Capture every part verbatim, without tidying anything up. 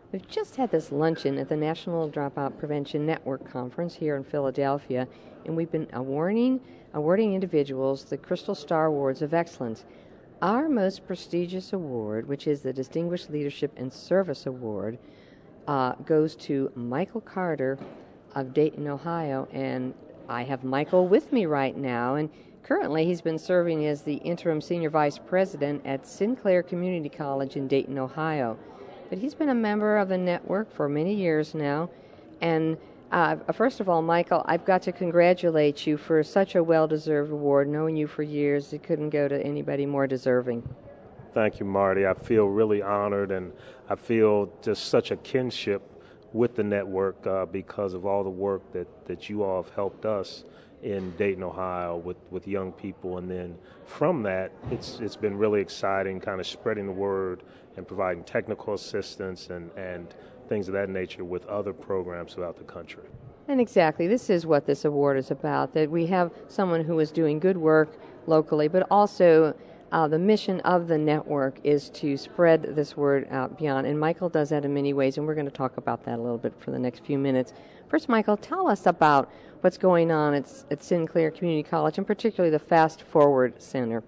We've just had this luncheon at the National Dropout Prevention Network Conference here in Philadelphia, and we've been awarding, awarding individuals the Crystal Star Awards of Excellence. Our most prestigious award, which is the Distinguished Leadership and Service Award, uh, goes to Michael Carter of Dayton, Ohio, and I have Michael with me right now, and currently he's been serving as the interim senior vice president at Sinclair Community College in Dayton, Ohio. But he's been a member of the network for many years now. And uh, first of all, Michael, I've got to congratulate you for such a well-deserved award. Knowing you for years, it couldn't go to anybody more deserving. Thank you, Marty. I feel really honored, and I feel just such a kinship with the network uh, because of all the work that, that you all have helped us in Dayton, Ohio with, with young people. And then from that, it's it's been really exciting kind of spreading the word and providing technical assistance and, and things of that nature with other programs throughout the country. And exactly, this is what this award is about, that we have someone who is doing good work locally, but also uh, the mission of the network is to spread this word out beyond. And Michael does that in many ways, and we're going to talk about that a little bit for the next few minutes. First, Michael, tell us about what's going on at, at Sinclair Community College, and particularly the Fast Forward Center.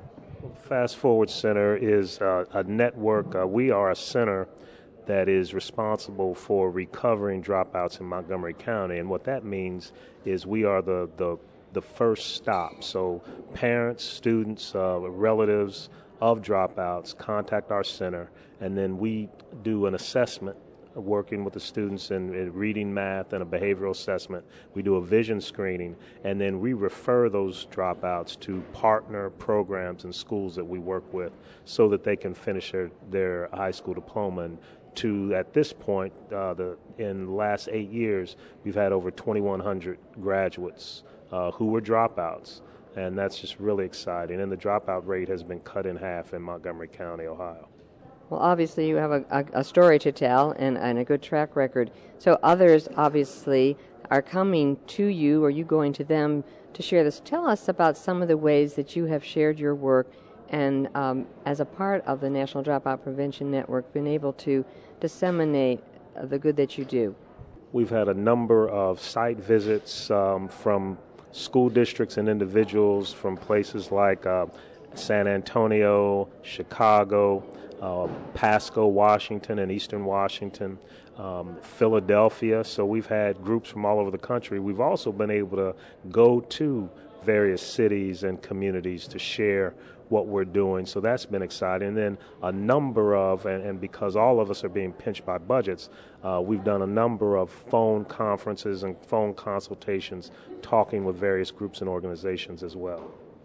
Fast Forward Center is uh, a network. Uh, we are a center that is responsible for recovering dropouts in Montgomery County, and what that means is we are the, the, the first stop. So parents, students, uh, relatives of dropouts contact our center, and then we do an assessment working with the students in, in reading, math, and a behavioral assessment. We do a vision screening, and then we refer those dropouts to partner programs and schools that we work with so that they can finish their, their high school diploma. And to, at this point, uh, the, in the last eight years, we've had over twenty-one hundred graduates uh, who were dropouts, and that's just really exciting. And the dropout rate has been cut in half in Montgomery County, Ohio. Well, obviously you have a, a, a story to tell and, and a good track record. So others obviously are coming to you, or you going to them to share this. Tell us about some of the ways that you have shared your work and um, as a part of the National Dropout Prevention Network been able to disseminate the good that you do. We've had a number of site visits um, from school districts and individuals from places like uh, San Antonio, Chicago, Uh, Pasco, Washington, and Eastern Washington, um, Philadelphia. So we've had groups from all over the country. We've also been able to go to various cities and communities to share what we're doing. So that's been exciting. And then a number of, and, and because all of us are being pinched by budgets, uh, we've done a number of phone conferences and phone consultations talking with various groups and organizations as well.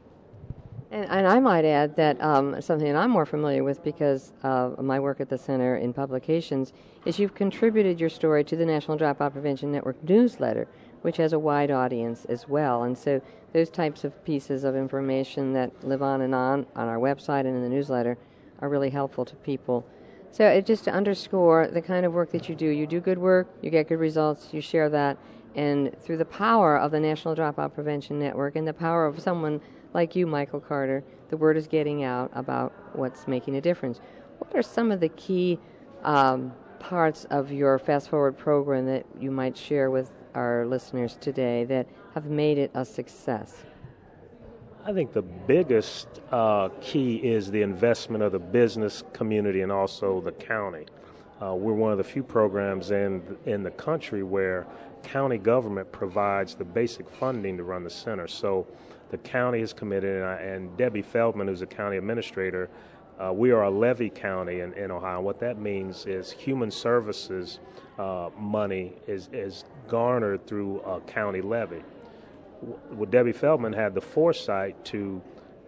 And, and I might add that um, something that I'm more familiar with because of my work at the Center in Publications is you've contributed your story to the National Dropout Prevention Network newsletter, which has a wide audience as well. And so those types of pieces of information that live on and on on our website and in the newsletter are really helpful to people. So it, just to underscore the kind of work that you do, you do good work, you get good results, you share that, and through the power of the National Dropout Prevention Network and the power of someone like you, Michael Carter, the word is getting out about what's making a difference. What are some of the key um, parts of your Fast Forward program that you might share with our listeners today that have made it a success? I think the biggest uh, key is the investment of the business community and also the county. Uh, we're one of the few programs in in the country where county government provides the basic funding to run the center. So the county is committed, and, I, and Debbie Feldman, who's a county administrator, uh, we are a levy county in, in Ohio. What that means is human services uh, money is, is garnered through a county levy. Well, Debbie Feldman had the foresight to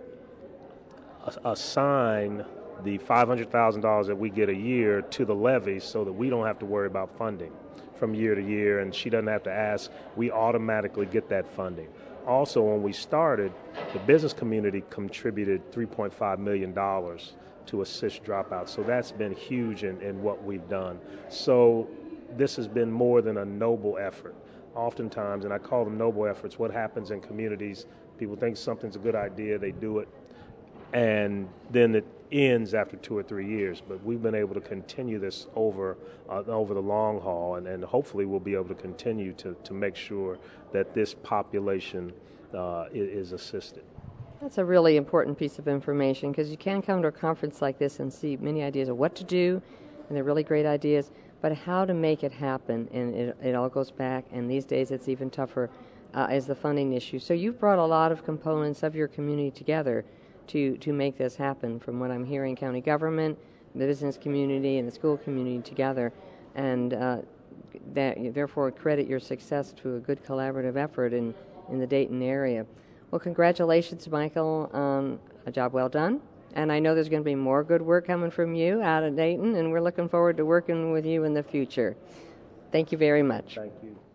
assign the five hundred thousand dollars that we get a year to the levy so that we don't have to worry about funding from year to year, and she doesn't have to ask. We automatically get that funding. Also, when we started, the business community contributed three point five million dollars to assist dropouts, so that's been huge in, in what we've done. So this has been more than a noble effort. Oftentimes, and I call them noble efforts, what happens in communities, people think something's a good idea, they do it. and then it ends after two or three years. But we've been able to continue this over uh, over the long haul, and, and hopefully we'll be able to continue to, to make sure that this population uh, is, is assisted. That's a really important piece of information, because you can come to a conference like this and see many ideas of what to do, and they're really great ideas, but how to make it happen, and it, it all goes back, and these days it's even tougher uh, as the funding issue. So you've brought a lot of components of your community together to, to make this happen, from what I'm hearing, county government, the business community, and the school community together, and uh, that you therefore credit your success to a good collaborative effort in, in the Dayton area. Well, congratulations, Michael, on a job well done. And I know there's going to be more good work coming from you out of Dayton, and we're looking forward to working with you in the future. Thank you very much. Thank you.